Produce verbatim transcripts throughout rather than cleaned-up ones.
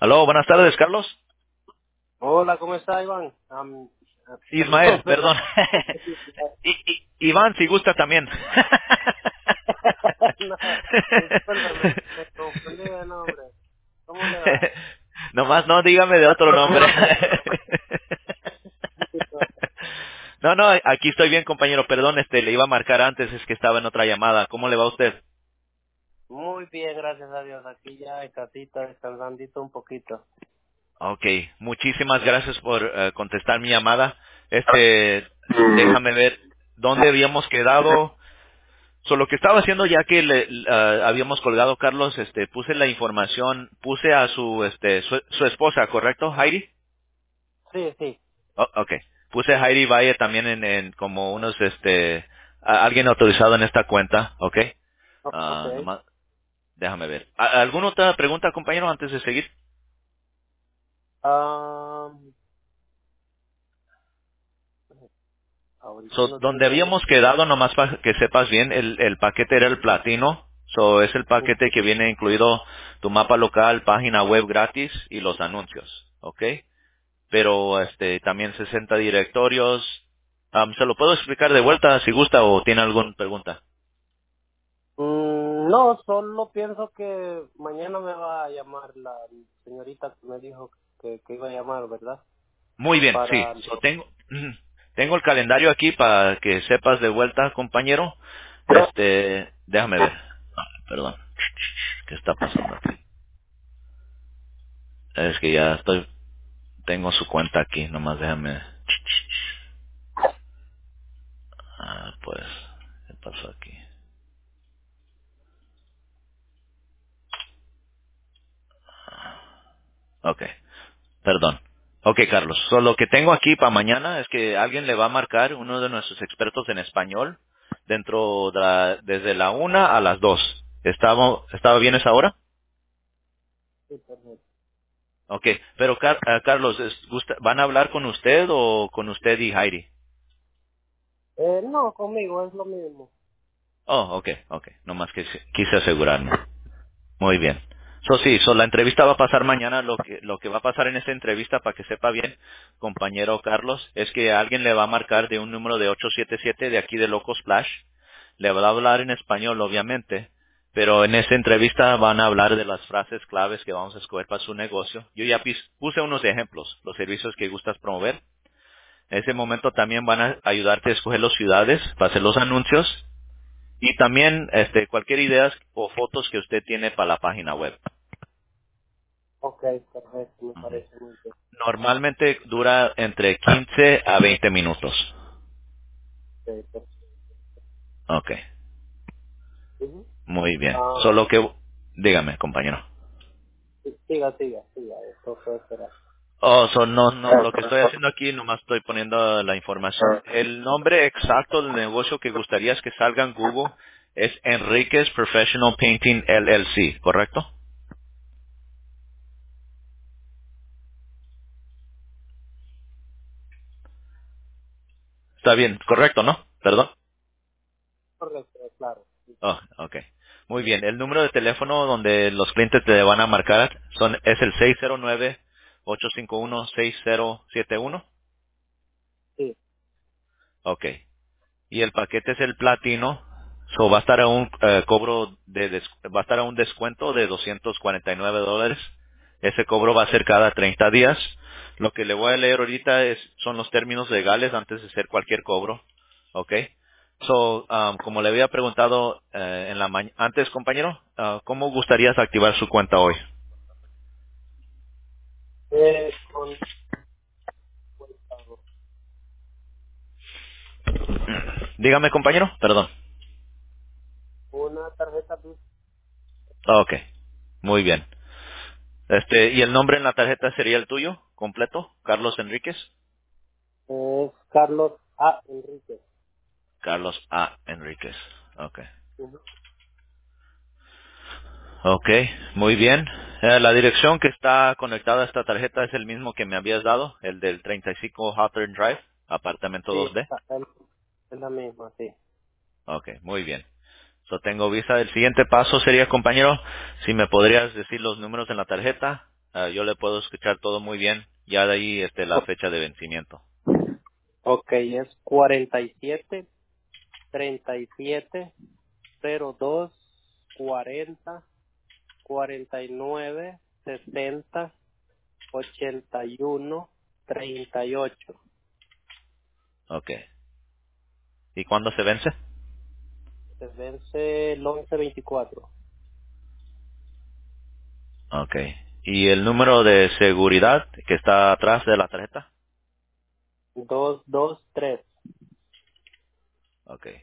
Aló, buenas tardes, Carlos. Hola, ¿cómo está, Iván? Am, ah, Ismael, perdón, perdón. perdón. I- I- Iván, si gusta también. No, disculpe, me, me confundí de nombre. ¿Cómo le va? Nomás no dígame de otro nombre. No, no, aquí estoy bien, compañero. Perdón, este, le iba a marcar antes, es que estaba en otra llamada. ¿Cómo le va a usted? Muy bien, gracias a Dios. Aquí ya en casita, descansandito un poquito. Ok, muchísimas gracias por eh, contestar mi llamada. Este, déjame ver dónde habíamos quedado. So, lo que estaba haciendo ya que le, ah, habíamos colgado, Carlos, este, puse la información, puse a su, este, su, su esposa, ¿correcto, Heidi? Sí, sí. Oh, ok. Puse a Heidi Valle también en, en como unos, este, a- alguien autorizado en esta cuenta, ¿ok? O- Ok. Ah, nomás, déjame ver. ¿A- ¿Alguna otra pregunta, compañero, antes de seguir? Am, ahorita So, no donde tengo... habíamos quedado, nomás para que sepas bien, el, el paquete era el platino. So, es el paquete que viene incluido tu mapa local, página web gratis y los anuncios, ¿ok? Pero este también sesenta directorios. Am, se lo puedo explicar de vuelta si gusta o tiene alguna pregunta. Mm, no, solo pienso que mañana me va a llamar la señorita que me dijo que, que iba a llamar, ¿verdad? Muy bien, sí. Para... So, tengo ujú. tengo el calendario aquí para que sepas de vuelta, compañero. Este, déjame ver. Ah, perdón. ¿Qué está pasando aquí? Es que ya estoy tengo su cuenta aquí, nomás déjame. Ah, pues, ¿qué pasó aquí? Ok. Perdón. Ok, Carlos. So, lo que tengo aquí para mañana es que alguien le va a marcar, uno de nuestros expertos en español, dentro de la, desde la una a las dos. ¿Estaba, ¿Estaba bien esa hora? Sí, perfecto. Ok. Pero, Car- ah, Carlos, es- gusta- ¿van a hablar con usted o con usted y Heidi? Eh, no, conmigo es lo mismo. Oh, ok, ok. Nomás que quise asegurarme. Muy bien. So, sí, so, la entrevista va a pasar mañana. Lo que, lo que va a pasar en esta entrevista, para que sepa bien, compañero Carlos, es que alguien le va a marcar de un número de ocho siete siete de aquí de Locos Splash. Le va a hablar en español, obviamente, pero en esta entrevista van a hablar de las frases claves que vamos a escoger para su negocio. Yo ya pis- puse unos ejemplos, los servicios que gustas promover. En ese momento también van a ayudarte a escoger las ciudades para hacer los anuncios y también este, cualquier idea o fotos que usted tiene para la página web. Ok, perfecto, me Ujú. parece muy bien. Normalmente dura entre quince a veinte minutos. Ok, pues, Ok, ujú. muy bien. Ah, Solo que, dígame, compañero. sí, siga, siga, siga, esto puede esperar. Oh, so no, no, lo que estoy haciendo aquí nomás estoy poniendo la información. El nombre exacto del negocio que gustarías que salga en Google es Enriquez Professional Painting L L C, ¿correcto? Está bien, correcto, ¿no? Perdón. Correcto, claro. Sí, Oh, okay. Muy bien. El número de teléfono donde los clientes te van a marcar son es el seis cero nueve, ocho cinco uno, seis cero siete uno. sí, Okay. Y el paquete es el platino. So va a estar a un eh, cobro de des- va a estar a un descuento de doscientos cuarenta y nueve dólares. Ese cobro va a ser cada treinta días. Lo que le voy a leer ahorita es son los términos legales antes de hacer cualquier cobro. Okay. So, um, como le había preguntado eh, en la ma- antes, compañero, ah, ¿cómo gustarías activar su cuenta hoy? eh, con Dígame, compañero. Perdón. una tarjeta Visa, Okay. Muy bien. Este, ¿y el nombre en la tarjeta sería el tuyo completo? Carlos Enríquez. es Carlos A. Enrique. Carlos A. Enríquez. Okay. Ujú. Okay, muy bien. Eh, la dirección que está conectada a esta tarjeta es el mismo que me habías dado, el del treinta y cinco Hawthorne Drive, apartamento Sí, dos D. está- es es la misma, sí. Okay, muy bien. So tengo visa. El siguiente paso sería, compañero, si me podrías decir los números en la tarjeta Ah, yo le puedo escuchar todo muy bien. Ya de ahí este, la fecha de vencimiento. Ok, es cuarenta y siete, treinta y siete, cero dos, cuarenta, cuarenta y nueve, sesenta, ochenta y uno, treinta y ocho. Ok. ¿Y cuándo se vence? Se vence el once veinticuatro. Ok. ¿Y el número de seguridad que está atrás de la tarjeta? dos dos tres. Ok.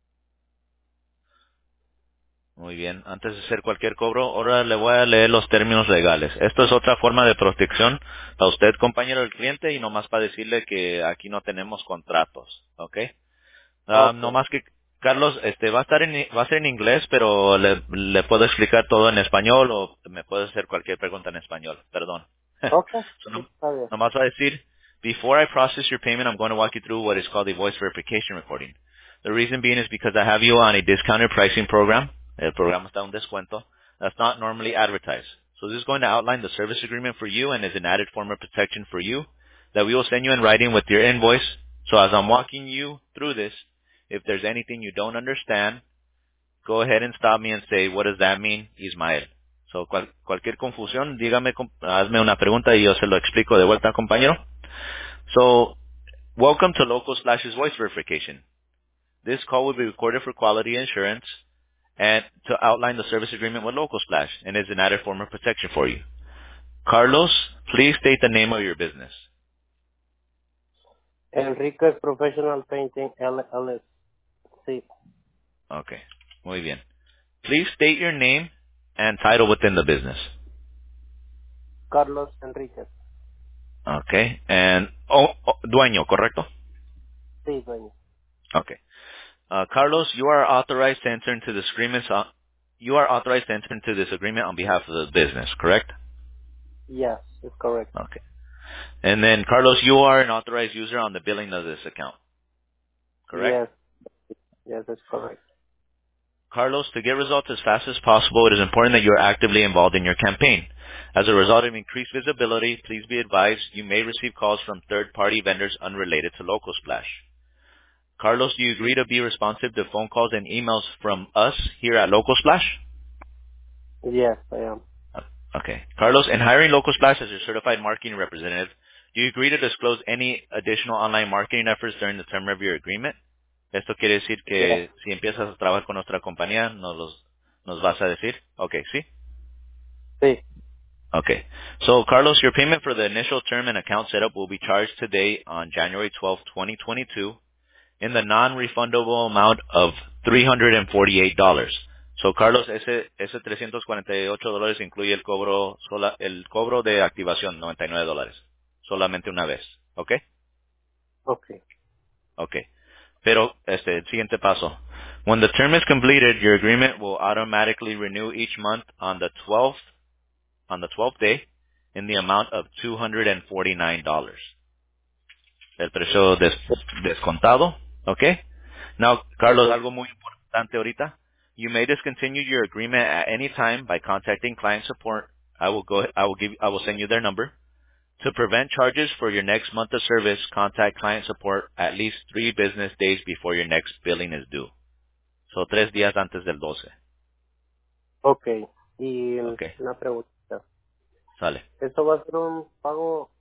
Muy bien. Antes de hacer cualquier cobro, ahora le voy a leer los términos legales. Esto es otra forma de protección para usted, compañero del cliente, y nomás para decirle que aquí no tenemos contratos. ¿Ok? Ah, Ok, no más que Carlos, este va a estar en va a ser en inglés, pero le, le puedo explicar todo en español o me puede hacer cualquier pregunta en español. Perdón. ok, So, sí, no, está bien. nomás va a decir, before I process your payment, I'm going to walk you through what is called a voice verification recording. The reason being is because I have you on a discounted pricing program. El programa está a un descuento. That's not normally advertised. So this is going to outline the service agreement for you and is an added form of protection for you that we will send you in writing with your invoice. So as I'm walking you through this, if there's anything you don't understand, go ahead and stop me and say, what does that mean, Ismael? So, cual, cualquier confusión, dígame, com- hazme una pregunta y yo se lo explico de vuelta, compañero. So, welcome to Local Slash's voice verification. This call will be recorded for quality assurance and to outline the service agreement with Local Slash and is an added form of protection for you. Carlos, please state the name of your business. Enriquez Professional Painting L L C. Okay, muy bien. Please state your name and title within the business. Carlos Enriquez. Okay, and oh, oh, dueño, ¿correcto? Sí, dueño. Okay. Uh, Carlos, you are authorized to enter into this agreement. On, you are authorized to enter into this agreement on behalf of the business, correct? Yes, it's correct. Okay. And then, Carlos, you are an authorized user on the billing of this account, correct? Yes, yes, it's correct. Carlos, to get results as fast as possible, it is important that you are actively involved in your campaign. As a result of increased visibility, please be advised you may receive calls from third-party vendors unrelated to Local Splash. Carlos, do you agree to be responsive to phone calls and emails from us here at Local Splash? Yes, I am. Okay. Carlos, in hiring Local Splash as your certified marketing representative, do you agree to disclose any additional online marketing efforts during the term of your agreement? Esto quiere decir Yes, que si empiezas a trabajar con nuestra compañía, nos los, nos vas a decir. Okay, ¿sí? sí. Okay. So, Carlos, your payment for the initial term and account setup will be charged today on January twelfth, twenty twenty-two in the non-refundable amount of three hundred forty-eight dollars. So, Carlos, ese, ese trescientos cuarenta y ocho dólares incluye el cobro, sola, el cobro de activación, noventa y nueve dólares. Solamente una vez. ¿Ok? Okay. Ok. Pero, este, el siguiente paso. When the term is completed, your agreement will automatically renew each month on the twelfth, on the twelfth day in the amount of two hundred forty-nine dollars. El precio des- descontado. ¿Ok? Now, Carlos, Okay. algo muy importante ahorita. You may discontinue your agreement at any time by contacting client support. I will go, I will give, I will send you their number. To prevent charges for your next month of service, contact client support at least three business days before your next billing is due. So, tres días antes del doce. Okay. Y Ok, una pregunta. sale. ¿Esto va a ser un pago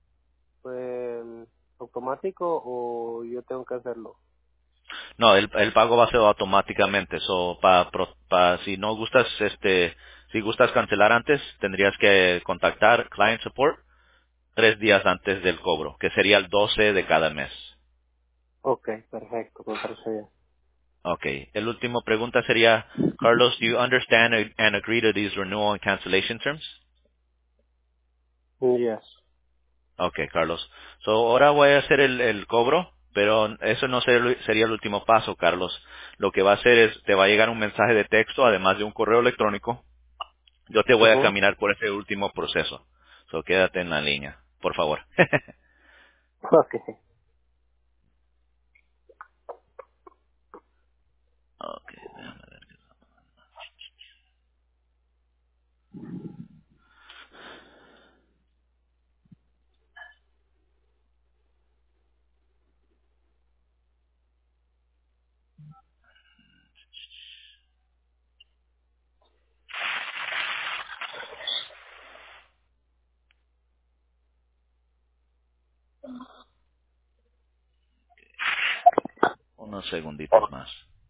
eh, automático o yo tengo que hacerlo? No, el, el pago va a ser automáticamente. So, pa, pro- pa- si no gustas, este, si gustas cancelar antes, tendrías que contactar client support tres días antes del cobro, que sería el doce de cada mes. Okay, perfecto, me parece bien. Okay. El último pregunta sería, Carlos, do you understand and agree to these renewal and cancellation terms? Yes. Okay, Carlos. So, ahora voy a hacer el, el cobro, pero eso no ser- sería el último paso, Carlos. Lo que va a hacer es, te va a llegar un mensaje de texto, además de un correo electrónico. Yo te voy a Ujú. caminar por ese último proceso. So, quédate en la línea, por favor. Okay. Okay, déjame ver. Unos segunditos más.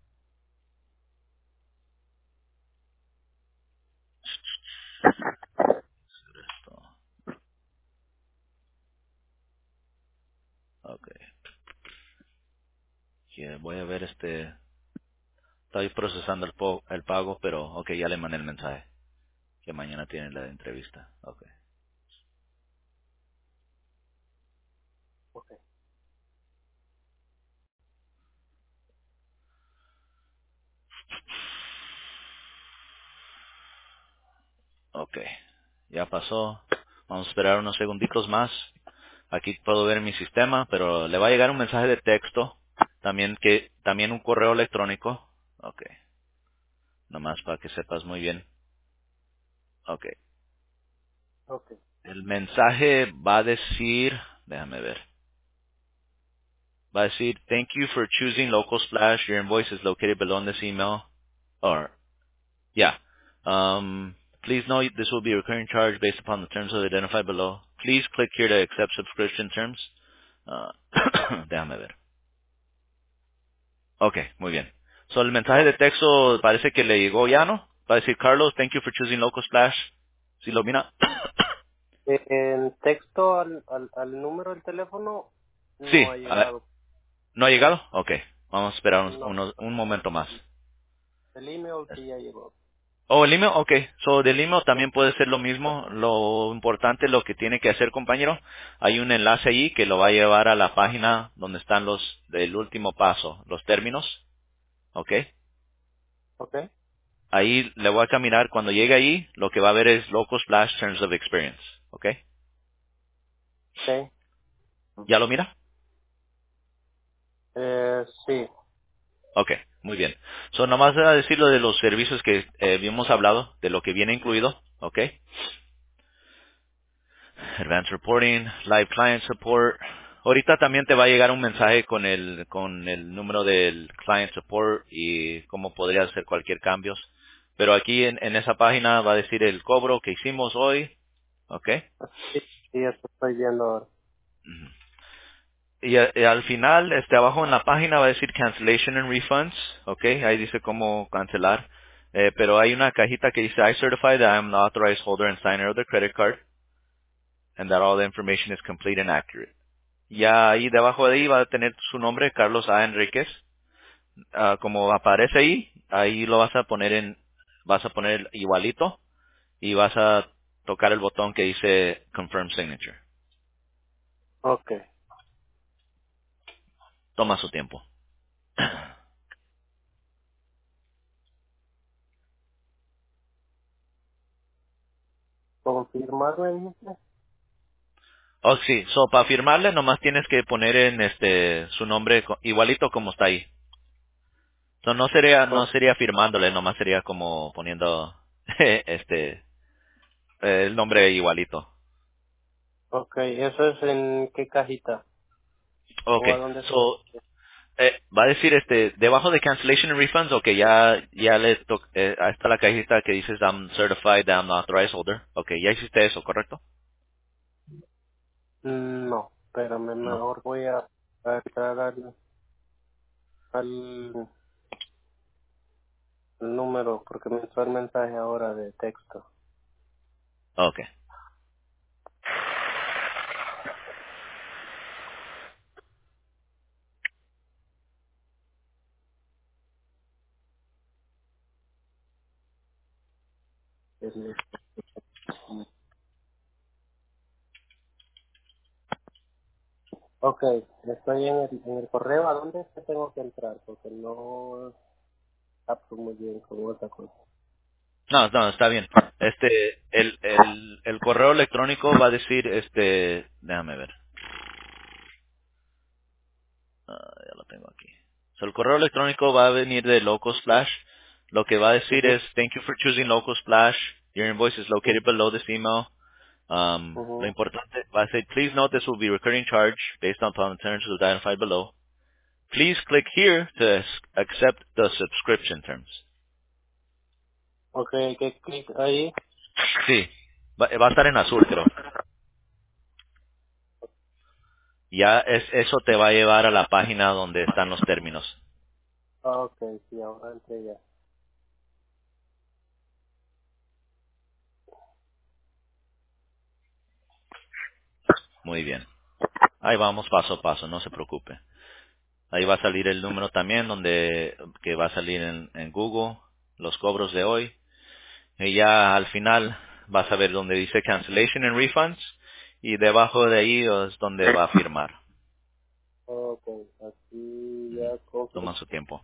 Esto. Ok. Yeah, voy a ver este... Estoy procesando el, po- el pago, pero ok, ya le mandé el mensaje. Que mañana tienen la entrevista. Ok. Ok. Ok. Ya pasó. Vamos a esperar unos segunditos más. Aquí puedo ver mi sistema, pero le va a llegar un mensaje de texto. También que también un correo electrónico. Ok. Nomás para que sepas muy bien. Ok. Ok. El mensaje va a decir, déjame ver. Va a decir, thank you for choosing Local Splash. Your invoice is located below in this email. Or, yeah. Um, please note this will be a recurring charge based upon the terms identified below. Please click here to accept subscription terms. Uh, déjame ver. Ok, muy bien. So, el mensaje de texto parece que le llegó ya, ¿no? Va a decir, Carlos, thank you for choosing Local Splash. ¿Sí lo mira? Eh, En texto al, al, al número del teléfono no Sí. ha ah, llegado. ¿No ha llegado? Ok. Vamos a esperar un, No. unos- un momento más. El email sí ya llegó. Oh, el email, ok. So, del email también puede ser lo mismo. Lo importante, lo que tiene que hacer, compañero, hay un enlace allí que lo va a llevar a la página donde están los, del último paso, los términos, ok. Ok. Ahí le voy a caminar. Cuando llegue ahí, lo que va a ver es Local Splash Terms of Experience, ok. Sí. ¿Ya lo mira? Eh, sí. Ok, muy bien. So, nomás voy a decir lo de los servicios que eh, habíamos hablado, de lo que viene incluido, ok. Advanced Reporting, Live Client Support. Ahorita también te va a llegar un mensaje con el con el número del Client Support y cómo podría hacer cualquier cambios. Pero aquí en, en esa página va a decir el cobro que hicimos hoy, ¿ok? Sí, sí, eso estoy viendo ahora. Ujú. Y, a- y al final, este abajo en la página va a decir Cancellation and Refunds, ¿ok? Ahí dice cómo cancelar. Eh, pero hay una cajita que dice I certify that I am the authorized holder and signer of the credit card and that all the information is complete and accurate. Ya ahí debajo de ahí va a tener su nombre, Carlos A. Enríquez. Ah, como aparece ahí, ahí lo vas a poner en, vas a poner igualito y vas a tocar el botón que dice Confirm Signature. Ok. Toma su tiempo. ¿Confirmar me dijiste? Oh, sí, so para firmarle nomás tienes que poner en este su nombre co- igualito como está ahí. So no sería no O- sería firmándole, nomás sería como poniendo este eh, el nombre igualito. ok, ¿eso es en qué cajita? ¿O a Okay. dónde se...? So Eh, va a decir este debajo de cancellation and refunds, okay, ya ya le to eh, ahí está la cajita que dice I'm certified that I'm the authorized holder. Okay, ya hiciste eso, ¿correcto? Mm, No, espérame, No. mejor voy a, a entrar al, al número, porque me entró el mensaje ahora de texto. Okay. Es mi- Ok, estoy en el, en el correo. ¿A dónde es que tengo que entrar? Porque no capto muy bien con otra cosa. No, no, está bien. Este el el el correo electrónico va a decir este, déjame ver. Ah, ya lo tengo aquí. So, el correo electrónico va a venir de Local Splash. Lo que va a decir Ujú, es thank you for choosing Local Splash. Your invoice is located below this email. Um, lo ujú. importante va a ser, please note this will be recurring charge based upon the terms identified below. Please click here to s- accept the subscription terms. Ok, que clic ahí. Sí, va, va a estar en azul, creo. Ya es, eso te va a llevar a la página donde están los términos. Ah, ok, sí, ahora entré ya. Muy bien. Ahí vamos paso a paso, no se preocupe. Ahí va a salir el número también, donde que va a salir en, en Google, los cobros de hoy. Y ya al final vas a ver donde dice Cancellation and Refunds y debajo de ahí es donde va a firmar. Ok, aquí Ujú. ya confirmo. Toma su tiempo.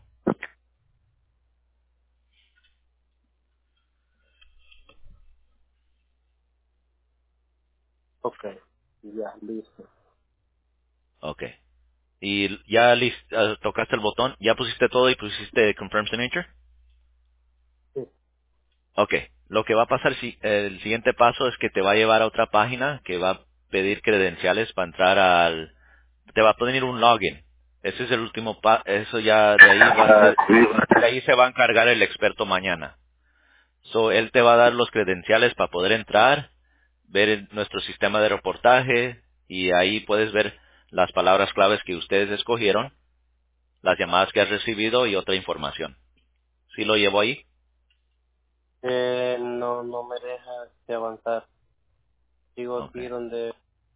Ok, ya, listo. Ok. Y ya lis- eh, tocaste el botón, ya pusiste todo y pusiste Confirm Signature. Sí. Ok. Lo que va a pasar, si, el siguiente paso es que te va a llevar a otra página que va a pedir credenciales para entrar al, te va a poner un login. Ese es el último pa, eso ya de ahí va a Ah, ser, sí. de ahí se va a encargar el experto mañana. So, él te va a dar los credenciales para poder entrar, ver el- nuestro sistema de reportaje y ahí puedes ver las palabras claves que ustedes escogieron, las llamadas que has recibido y otra información. ¿Sí lo llevo ahí? Eh, no, no me deja este, avanzar. Sigo aquí Okay. donde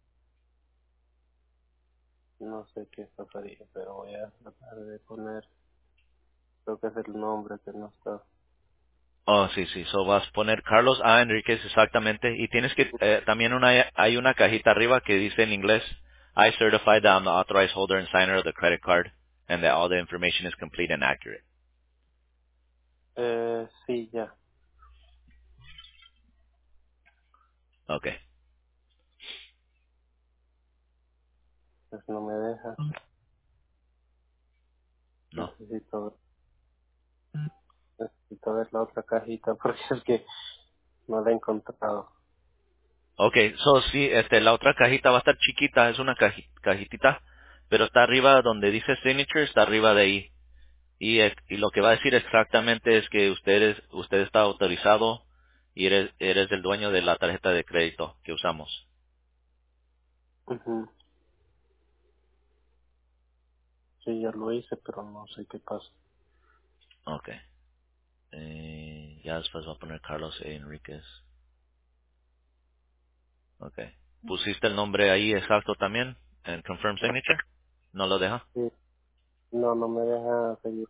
no sé qué pasaría, pero voy a tratar de poner, creo que es el nombre que no está. Oh, sí, sí. So vas a poner Carlos A. Enríquez exactamente y tienes que eh, también una hay una cajita arriba que dice en inglés I certify that I'm the authorized holder and signer of the credit card and that all the information is complete and accurate. Eh, sí, ya, Okay. pues no me deja. No. Necesito, necesito ver la otra cajita porque es que no la he encontrado. Okay, so sí, este, la otra cajita va a estar chiquita, es una caji- cajitita, pero está arriba donde dice signature, está arriba de ahí. Y, eh, y lo que va a decir exactamente es que usted es, usted está autorizado y eres, eres el dueño de la tarjeta de crédito que usamos. Ujú. Sí, ya lo hice, pero no sé qué pasa. Okay. Eh, ya después va a poner Carlos E. Enríquez. Okay. ¿Pusiste el nombre ahí exacto también en Confirm Signature? ¿No lo deja? Sí, no, no me deja seguir.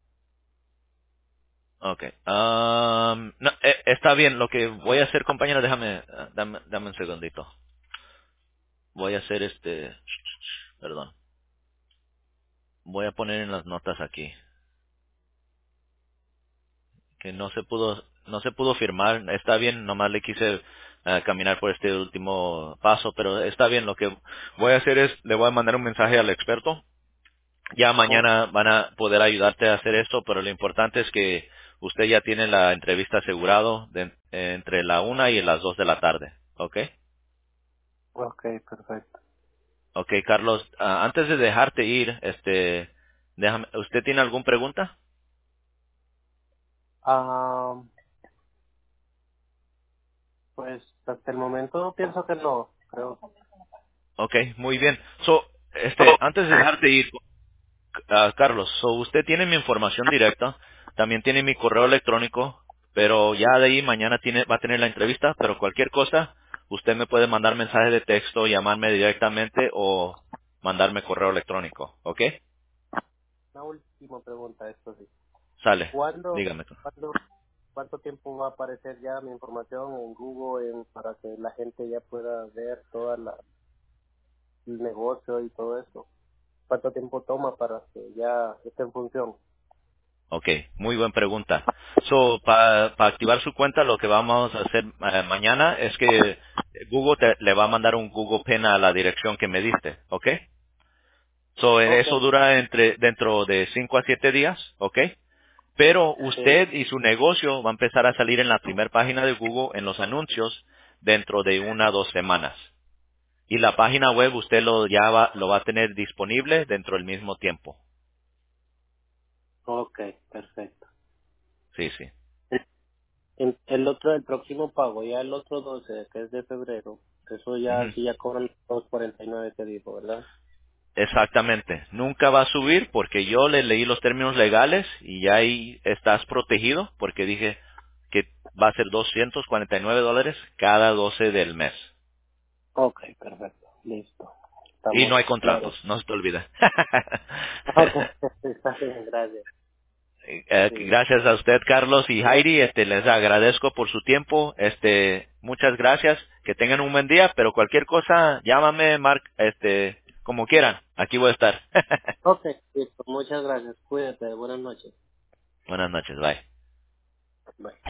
Okay. Um, no, eh, está bien. Lo que voy a hacer, compañero, déjame, eh, dame, dame un segundito. Voy a hacer este, perdón. Voy a poner en las notas aquí que no se pudo, no se pudo firmar. Está bien, nomás le quise eh, caminar por este último paso, pero está bien. Lo que voy a hacer es, le voy a mandar un mensaje al experto. Ya Ok, mañana van a poder ayudarte a hacer esto, pero lo importante es que usted ya tiene la entrevista asegurado de- entre la una y las dos de la tarde. ¿Ok? ok, perfecto. Ok, Carlos, ah, antes de dejarte ir, este, déjame, ¿usted tiene alguna pregunta? Ah, pues hasta el momento pienso que no, creo. Ok, muy bien. So, este, antes de dejarte ir, ah, Carlos, so usted tiene mi información directa, también tiene mi correo electrónico, pero ya de ahí mañana tiene, va a tener la entrevista, pero cualquier cosa, usted me puede mandar mensaje de texto, llamarme directamente o mandarme correo electrónico, ¿ok? Una última pregunta, esto sí. Sale, ¿Cuándo, dígame. cuándo, cuánto tiempo va a aparecer ya mi información en Google en- para que la gente ya pueda ver todo el negocio y todo eso? ¿Cuánto tiempo toma para que ya esté en función? Ok, muy buena pregunta. So, para activar su cuenta, lo que vamos a hacer eh, mañana es que Google te- le va a mandar un Google Pin a la dirección que me diste, ¿ok? So, en Ok, eso dura entre dentro de cinco a siete días, ¿ok? Pero sí, usted y su negocio va a empezar a salir en la primera página de Google en los anuncios dentro de una o dos semanas. Y la página web usted lo ya va, lo va a tener disponible dentro del mismo tiempo. ok, perfecto. Sí, sí. El, el otro, el próximo pago, ya el otro doce que es de febrero, eso ya, Ujú. sí ya cobran dos cuarenta y nueve te dijo, ¿verdad? exactamente. Nunca va a subir porque yo le leí los términos legales y ya ahí estás protegido porque dije que va a ser doscientos cuarenta y nueve dólares cada doce del mes. Ok, perfecto. Listo. Y Estamos no hay claros. contratos, no se te olvida. Ok, está bien, gracias. Eh, Sí. gracias a usted, Carlos y Heidi. Este, les agradezco por su tiempo. Este, muchas gracias. Que tengan un buen día, pero cualquier cosa, llámame, Mark, este, como quieran. Aquí voy a estar. Ok, listo. Muchas gracias. Cuídate. Buenas noches. Buenas noches, bye. Bye.